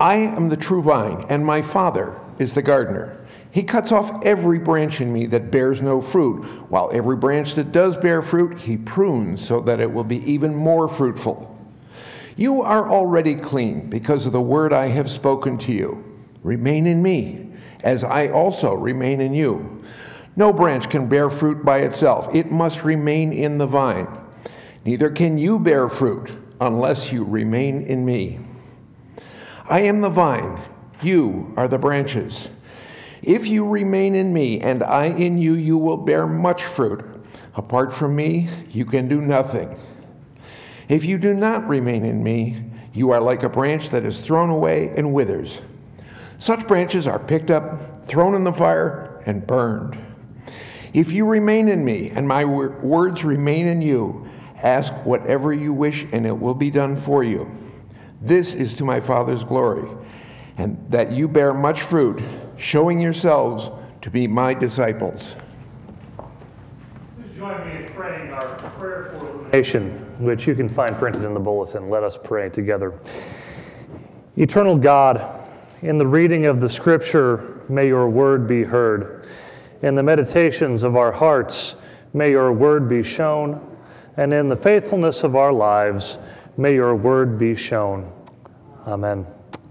I am the true vine, and my Father is the gardener. He cuts off every branch in me that bears no fruit, while every branch that does bear fruit, he prunes so that it will be even more fruitful. You are already clean because of the word I have spoken to you. Remain in me, as I also remain in you. No branch can bear fruit by itself. It must remain in the vine. Neither can you bear fruit unless you remain in me. I am the vine, you are the branches. If you remain in me and I in you, you will bear much fruit. Apart from me, you can do nothing. If you do not remain in me, you are like a branch that is thrown away and withers. Such branches are picked up, thrown in the fire, and burned. If you remain in me and my words remain in you, ask whatever you wish and it will be done for you. This is to my Father's glory, and that you bear much fruit, showing yourselves to be my disciples. Please join me in praying our prayer for illumination, which you can find printed in the bulletin. Let us pray together. Eternal God, in the reading of the Scripture, may your word be heard. In the meditations of our hearts, may your word be shown. And in the faithfulness of our lives, may your word be shown. Amen.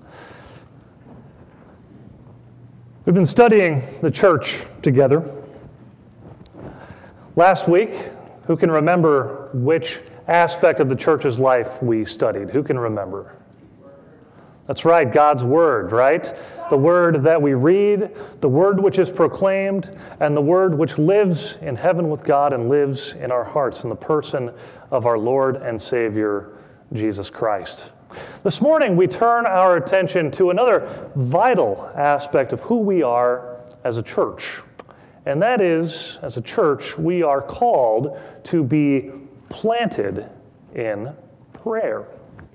We've been studying the church together. Last week, who can remember which aspect of the church's life we studied? Who can remember? That's right, God's Word, right? The Word that we read, the Word which is proclaimed, and the Word which lives in heaven with God and lives in our hearts in the person of our Lord and Savior, Jesus Christ. This morning, we turn our attention to another vital aspect of who we are as a church. And that is, as a church, we are called to be planted in prayer.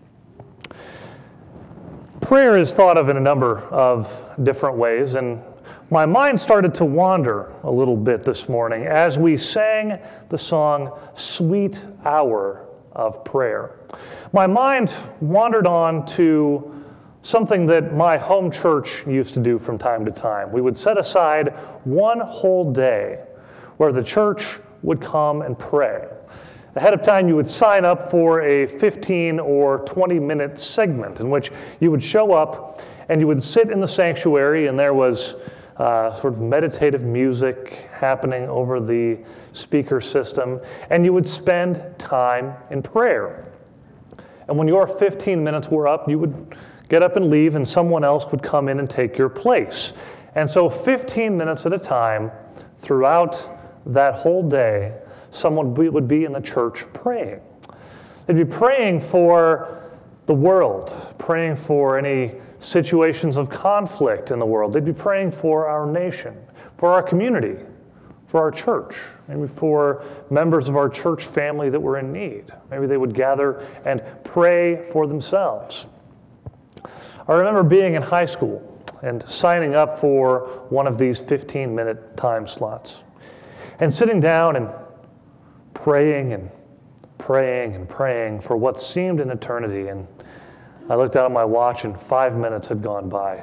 Prayer is thought of in a number of different ways, and my mind started to wander a little bit this morning as we sang the song, Sweet Hour of Prayer. My mind wandered on to something that my home church used to do from time to time. We would set aside one whole day where the church would come and pray. Ahead of time, you would sign up for a 15 or 20-minute segment in which you would show up and you would sit in the sanctuary, and there was sort of meditative music happening over the speaker system, and you would spend time in prayer. And when your 15 minutes were up, you would get up and leave, and someone else would come in and take your place. And so 15 minutes at a time, throughout that whole day, someone would be in the church praying. They'd be praying for the world, praying for any situations of conflict in the world. They'd be praying for our nation, for our community, for our church, maybe for members of our church family that were in need. Maybe they would gather and pray for themselves. I remember being in high school and signing up for one of these 15-minute time slots and sitting down and praying and praying and praying for what seemed an eternity. And I looked out at my watch and 5 minutes had gone by.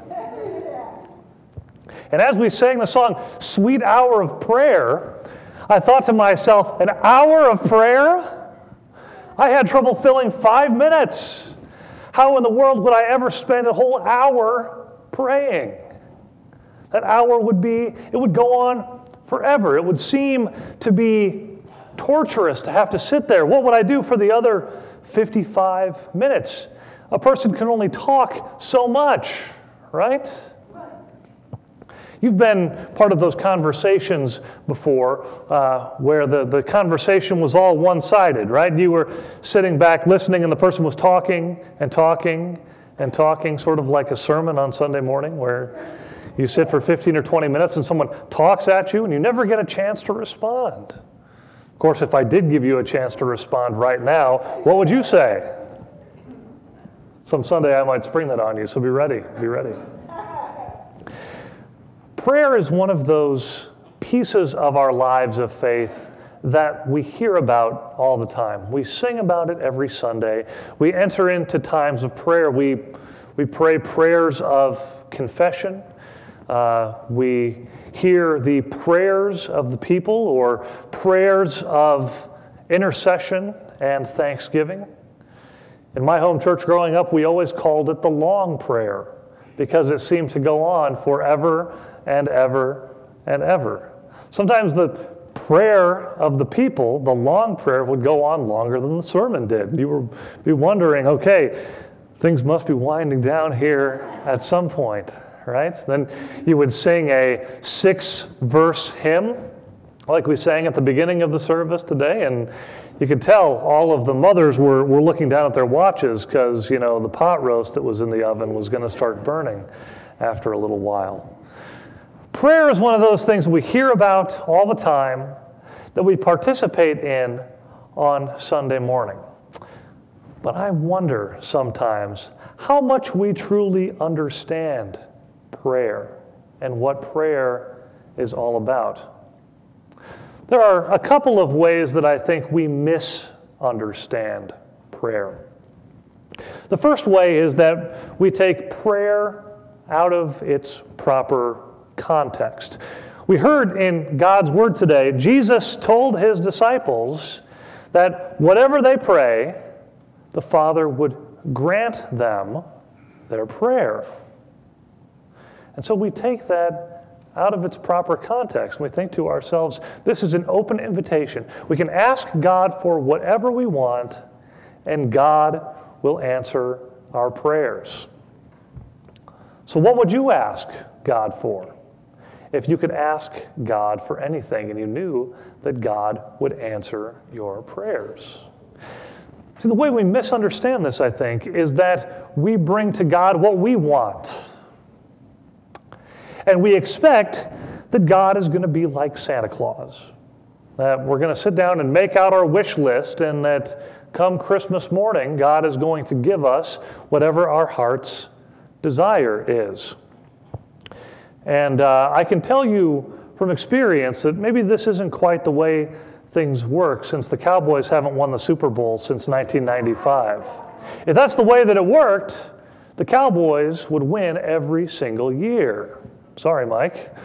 And as we sang the song, Sweet Hour of Prayer, I thought to myself, an hour of prayer? I had trouble filling 5 minutes. How in the world would I ever spend a whole hour praying? That hour would go on forever. It would seem to be torturous to have to sit there. What would I do for the other 55 minutes? A person can only talk so much, right? You've been part of those conversations before where the conversation was all one-sided, right? You were sitting back listening and the person was talking and talking and talking, sort of like a sermon on Sunday morning where you sit for 15 or 20 minutes and someone talks at you and you never get a chance to respond. Of course, if I did give you a chance to respond right now, what would you say? Some Sunday I might spring that on you, so be ready, be ready. Prayer is one of those pieces of our lives of faith that we hear about all the time. We sing about it every Sunday. We enter into times of prayer. We We pray prayers of confession. We hear the prayers of the people or prayers of intercession and thanksgiving. In my home church growing up, we always called it the long prayer because it seemed to go on forever and ever and ever. Sometimes the prayer of the people, the long prayer, would go on longer than the sermon did. You would be wondering, okay, things must be winding down here at some point, right? Then you would sing a 6-verse hymn like we sang at the beginning of the service today, and you could tell all of the mothers were looking down at their watches because, the pot roast that was in the oven was going to start burning after a little while. Prayer is one of those things that we hear about all the time, that we participate in on Sunday morning. But I wonder sometimes how much we truly understand prayer and what prayer is all about. There are a couple of ways that I think we misunderstand prayer. The first way is that we take prayer out of its proper context. We heard in God's Word today, Jesus told his disciples that whatever they pray, the Father would grant them their prayer. And so we take that out of its proper context. We think to ourselves, this is an open invitation. We can ask God for whatever we want, and God will answer our prayers. So what would you ask God for if you could ask God for anything and you knew that God would answer your prayers? See, the way we misunderstand this, I think, is that we bring to God what we want. And we expect that God is going to be like Santa Claus, that we're going to sit down and make out our wish list, and that come Christmas morning, God is going to give us whatever our heart's desire is. And I can tell you from experience that maybe this isn't quite the way things work, since the Cowboys haven't won the Super Bowl since 1995. If that's the way that it worked, the Cowboys would win every single year. Sorry, Mike.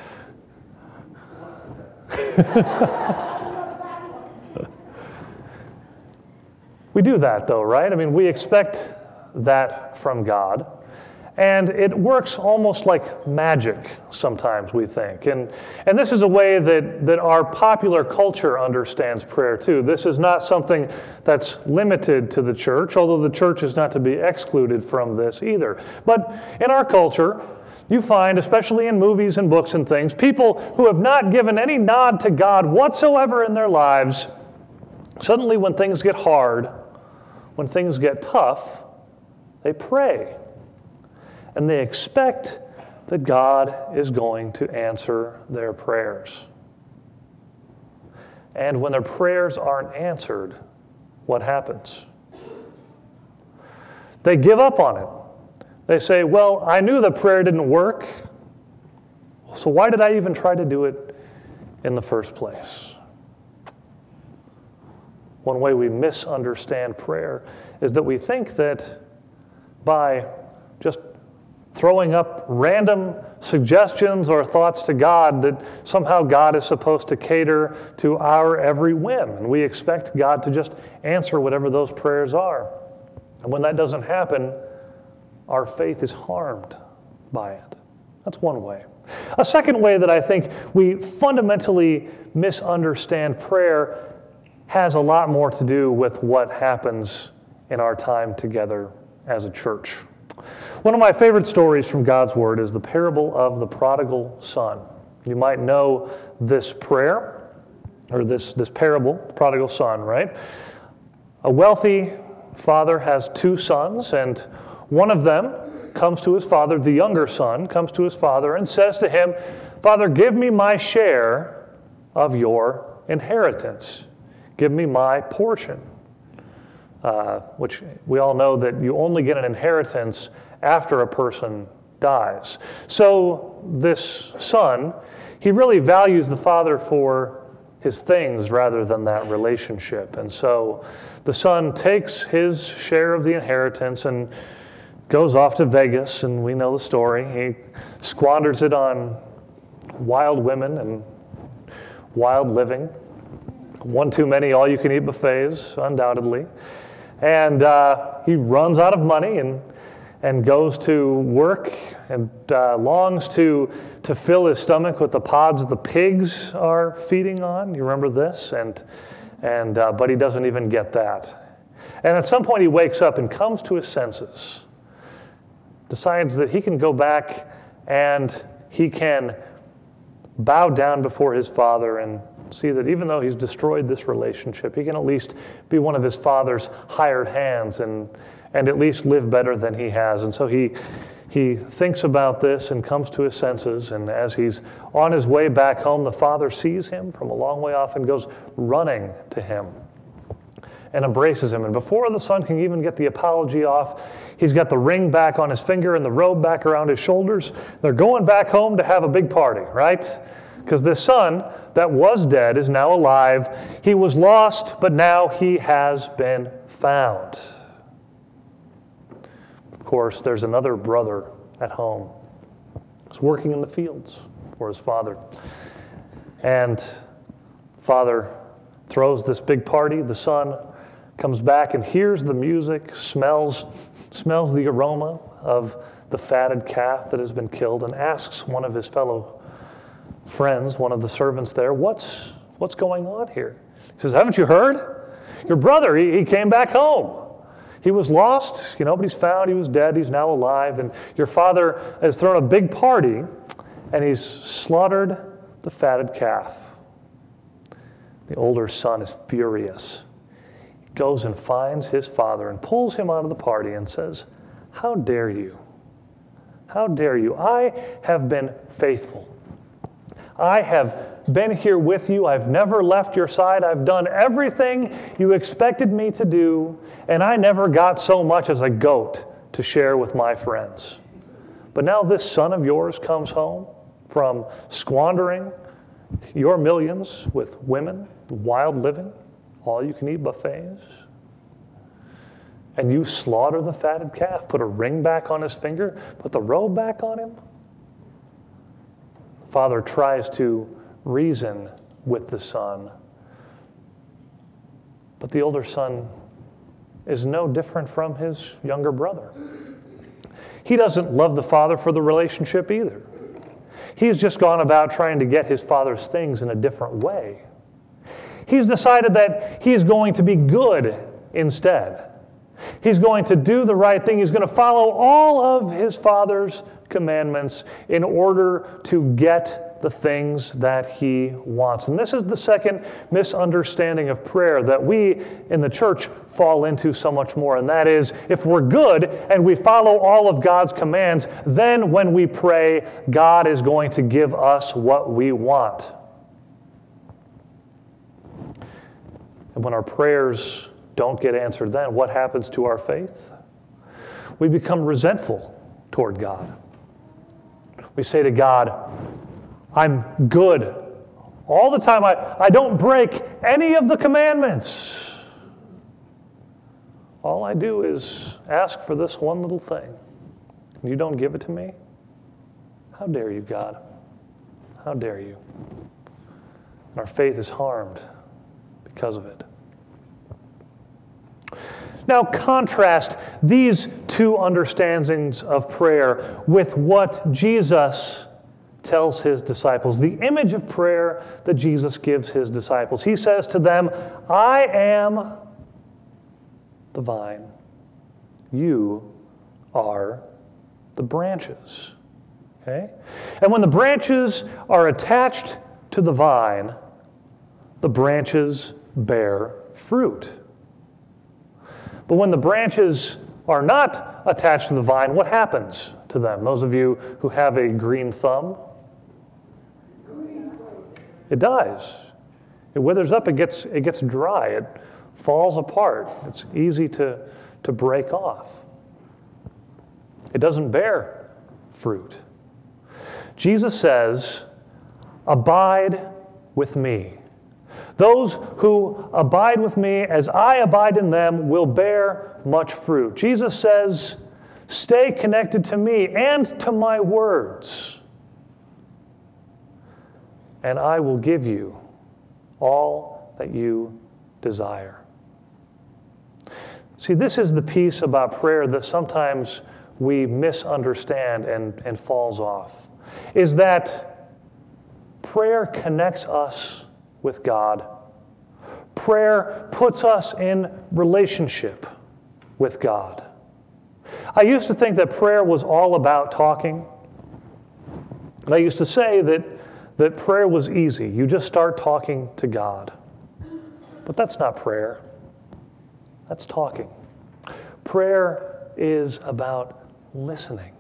We do that though, right? I mean, we expect that from God. And it works almost like magic sometimes, we think. And this is a way that our popular culture understands prayer too. This is not something that's limited to the church, although the church is not to be excluded from this either. But in our culture, you find, especially in movies and books and things, people who have not given any nod to God whatsoever in their lives, suddenly when things get hard, when things get tough, they pray. And they expect that God is going to answer their prayers. And when their prayers aren't answered, what happens? They give up on it. They say, well, I knew the prayer didn't work, so why did I even try to do it in the first place? One way we misunderstand prayer is that we think that by just throwing up random suggestions or thoughts to God, that somehow God is supposed to cater to our every whim, and we expect God to just answer whatever those prayers are. And when that doesn't happen, our faith is harmed by it. That's one way. A second way that I think we fundamentally misunderstand prayer has a lot more to do with what happens in our time together as a church. One of my favorite stories from God's Word is the parable of the prodigal son. You might know this prayer, or this parable, prodigal son, right? A wealthy father has 2 sons, and one of them comes to his father, the younger son comes to his father and says to him, "Father, give me my share of your inheritance. Give me my portion." Which we all know that you only get an inheritance after a person dies. So this son, he really values the father for his things rather than that relationship. And so the son takes his share of the inheritance and goes off to Vegas, and we know the story. He squanders it on wild women and wild living. One too many all-you-can-eat buffets, undoubtedly. And he runs out of money and goes to work and longs to fill his stomach with the pods the pigs are feeding on. You remember this? But he doesn't even get that. And at some point he wakes up and comes to his senses, decides that he can go back and he can bow down before his father and see that even though he's destroyed this relationship, he can at least be one of his father's hired hands and at least live better than he has. And so he thinks about this and comes to his senses, and as he's on his way back home, the father sees him from a long way off and goes running to him and embraces him. And before the son can even get the apology off, he's got the ring back on his finger and the robe back around his shoulders. They're going back home to have a big party, right? Because this son that was dead is now alive. He was lost, but now he has been found. Of course, there's another brother at home. He's working in the fields for his father. And father throws this big party. The son comes back and hears the music, smells the aroma of the fatted calf that has been killed, and asks one of his fellow friends, one of the servants there, what's going on here? He says, haven't you heard? Your brother, he came back home. He was lost, but he's found. He was dead. He's now alive. And your father has thrown a big party, and he's slaughtered the fatted calf. The older son is furious. He goes and finds his father and pulls him out of the party and says, how dare you? How dare you? I have been faithful. I have been here with you. I've never left your side. I've done everything you expected me to do, and I never got so much as a goat to share with my friends. But now this son of yours comes home from squandering your millions with women, wild living, all-you-can-eat buffets, and you slaughter the fatted calf, put a ring back on his finger, put the robe back on him. Father tries to reason with the son, but the older son is no different from his younger brother. He doesn't love the father for the relationship either. He's just gone about trying to get his father's things in a different way. He's decided that he's going to be good instead. He's going to do the right thing. He's going to follow all of his father's commandments in order to get the things that he wants. And this is the second misunderstanding of prayer that we in the church fall into so much more. And that is, if we're good and we follow all of God's commands, then when we pray, God is going to give us what we want. And when our prayers don't get answered, then what happens to our faith? We become resentful toward God. We say to God, I'm good all the time. I don't break any of the commandments. All I do is ask for this one little thing. And you don't give it to me? How dare you, God? How dare you? And our faith is harmed because of it. Now contrast these two understandings of prayer with what Jesus tells his disciples, the image of prayer that Jesus gives his disciples. He says to them, I am the vine. You are the branches. Okay? And when the branches are attached to the vine, the branches bear fruit. But when the branches are not attached to the vine, what happens to them? Those of you who have a green thumb, it dies. It withers up, it gets dry, it falls apart. It's easy to break off. It doesn't bear fruit. Jesus says, abide with me. Those who abide with me as I abide in them will bear much fruit. Jesus says Stay connected to me and to my words, and I will give you all that you desire. See, this is the piece about prayer that sometimes we misunderstand and falls off, is that prayer connects us with God. Prayer puts us in relationship with God. I used to think that prayer was all about talking. And I used to say that prayer was easy. You just start talking to God. But that's not prayer. That's talking. Prayer is about listening.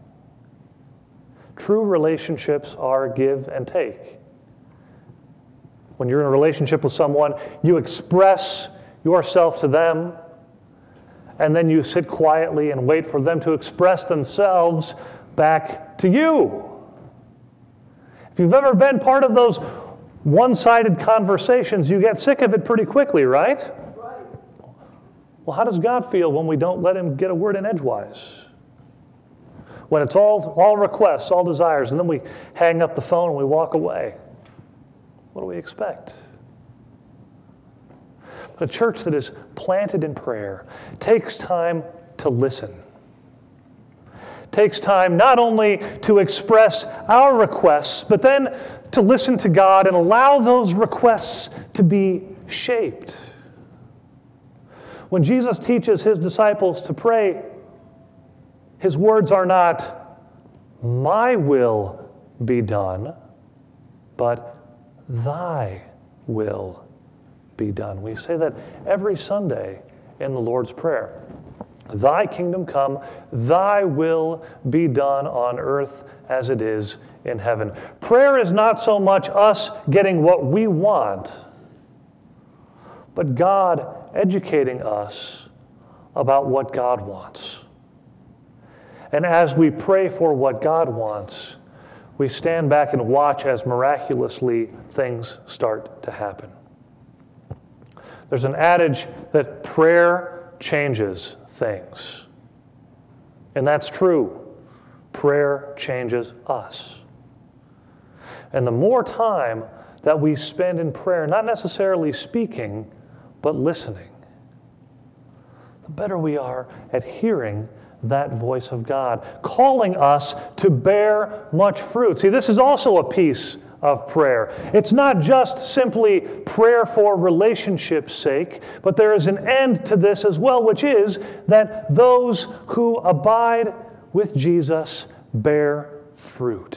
True relationships are give and take. When you're in a relationship with someone, you express yourself to them, and then you sit quietly and wait for them to express themselves back to you. If you've ever been part of those one-sided conversations, you get sick of it pretty quickly, right? Right. Well, how does God feel when we don't let him get a word in edgewise? When it's all requests, all desires, and then we hang up the phone and we walk away. What do we expect? A church that is planted in prayer takes time to listen. Takes time not only to express our requests, but then to listen to God and allow those requests to be shaped. When Jesus teaches his disciples to pray, his words are not, "My will be done," but "Thy will be done." We say that every Sunday in the Lord's Prayer. Thy kingdom come, thy will be done on earth as it is in heaven. Prayer is not so much us getting what we want, but God educating us about what God wants. And as we pray for what God wants, we stand back and watch as miraculously things start to happen. There's an adage that prayer changes things. And that's true. Prayer changes us. And the more time that we spend in prayer, not necessarily speaking, but listening, the better we are at hearing that voice of God, calling us to bear much fruit. See, this is also a piece of prayer. It's not just simply prayer for relationship's sake, but there is an end to this as well, which is that those who abide with Jesus bear fruit.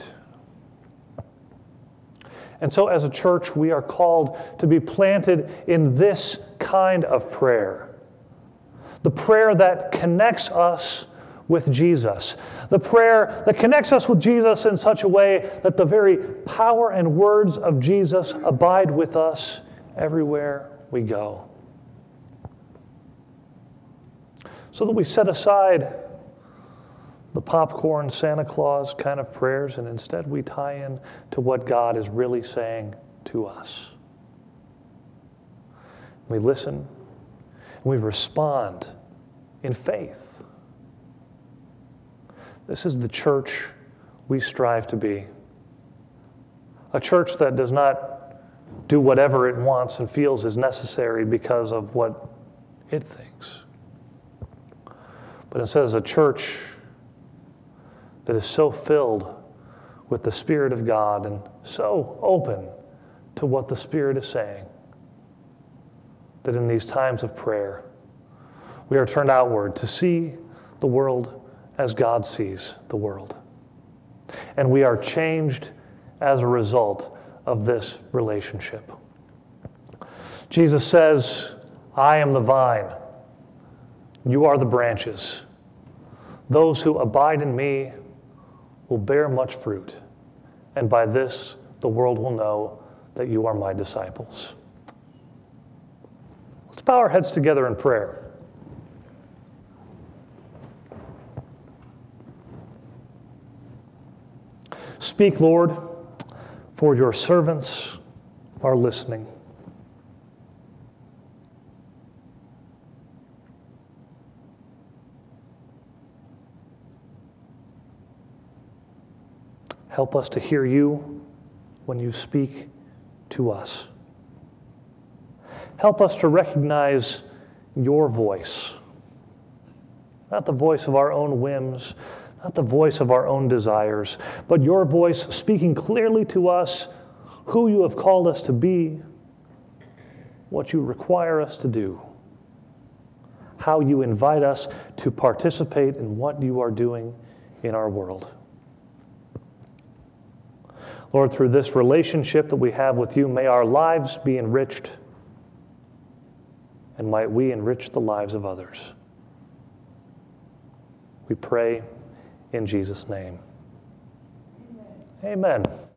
And so as a church, we are called to be planted in this kind of prayer. The prayer that connects us with Jesus. The prayer that connects us with Jesus in such a way that the very power and words of Jesus abide with us everywhere we go. So that we set aside the popcorn Santa Claus kind of prayers, and instead we tie in to what God is really saying to us. We listen, and we respond in faith. This is the church we strive to be. A church that does not do whatever it wants and feels is necessary because of what it thinks. But instead is a church that is so filled with the Spirit of God and so open to what the Spirit is saying that in these times of prayer, we are turned outward to see the world as God sees the world. And we are changed as a result of this relationship. Jesus says, "I am the vine, you are the branches. Those who abide in me will bear much fruit, and by this the world will know that you are my disciples." Let's bow our heads together in prayer. Speak, Lord, for your servants are listening. Help us to hear you when you speak to us. Help us to recognize your voice, not the voice of our own whims, not the voice of our own desires, but your voice speaking clearly to us who you have called us to be, what you require us to do, how you invite us to participate in what you are doing in our world. Lord, through this relationship that we have with you, may our lives be enriched, and might we enrich the lives of others. We pray in Jesus' name. Amen. Amen.